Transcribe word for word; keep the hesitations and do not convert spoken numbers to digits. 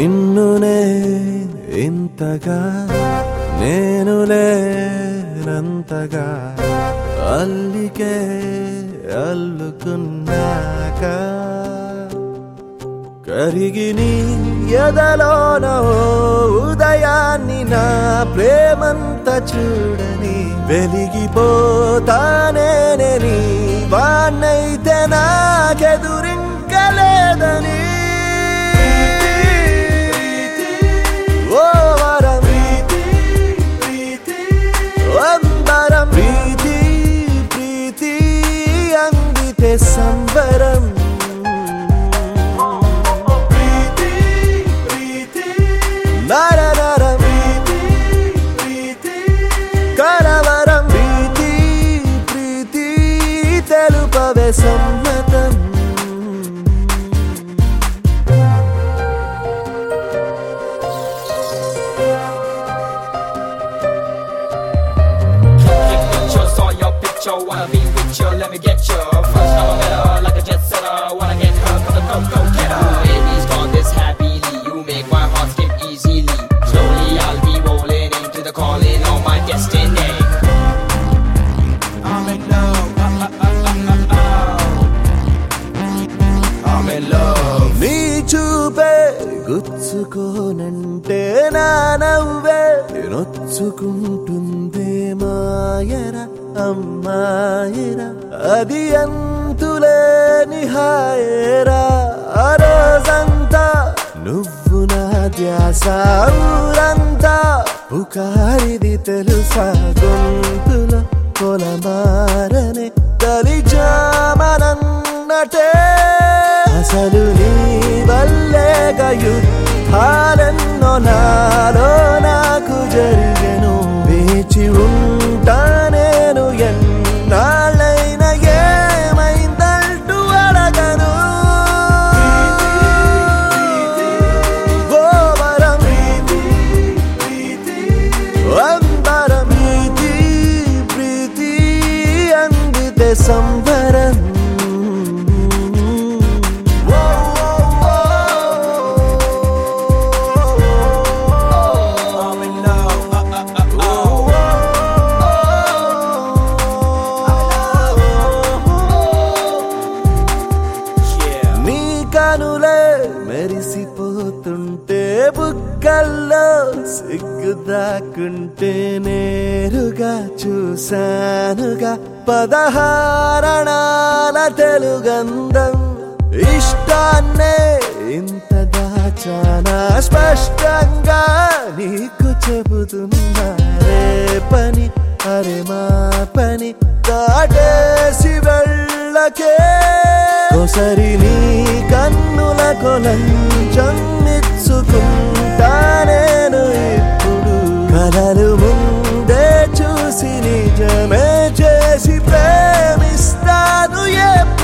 నిన్నునే ఇంతగా నేను లేనంతగా అల్లికే అల్లుకున్నాక కరిగి నీ ఎదలోన ఉదయాన్ని నా ప్రేమంత చూడని వెలిగిపోతానే నీ వాన్నైతే నాకెదురింకలేదని ఓ వరం అందరం ప్రీతి ప్రీతి అందితే సంబరం నరనరం కరవరం ప్రీతి ప్రీతి తెలుపవే సమ్మతం Wanna be with you, let me get you. First time I met her, like a jet setter. Wanna get her, come the go go get her. Baby's gone this happily, you make my heart skip easily. Slowly I'll be rolling into the calling on my destiny. I'm in love, uh, uh, uh, uh, uh. I'm in love. నీ చూపే గుచ్చుకోనంటే నా నవ్వే నొచ్చుకుంటుందే మాయరా అమ్మాయిరా అది అంతులేని హాయేరా ఆ రోజంతా నువ్వు నా ధ్యాస ఊరంతా పుకారిది తెలుసా గొంతులో కొలమారనే తలిజామనన్నటే అసలు నీ వల్లే యుద్ధాలెన్నో నాలో నాకు జరిగెను వేచి ఉంటా నేను ఎన్నాళ్ళైనా ఏమైందంటూ అడగను గోవరం అందరం ప్రీతి ప్రీతి అందితే సంబరం కనులే మెరిసిపోతుంటే బుగ్గల్లో సిగ్గు దాక్కుంటే నేరుగా చూశానుగా పదహారణాల తెలుగంధం ఇష్టాన్నే ఇంత దాచానా స్పష్టంగా నీకు చెబుతున్నా రే పని అరే మా పని దాటేసి వెళ్ళకే ఒకసారి నీ కన్నుల కొలంచం ఇచ్చుకుంటా నేను ఇప్పుడు కలలు ముందే చూసి నిజమే చేసి ప్రేమిస్తాను ఎప్పుడు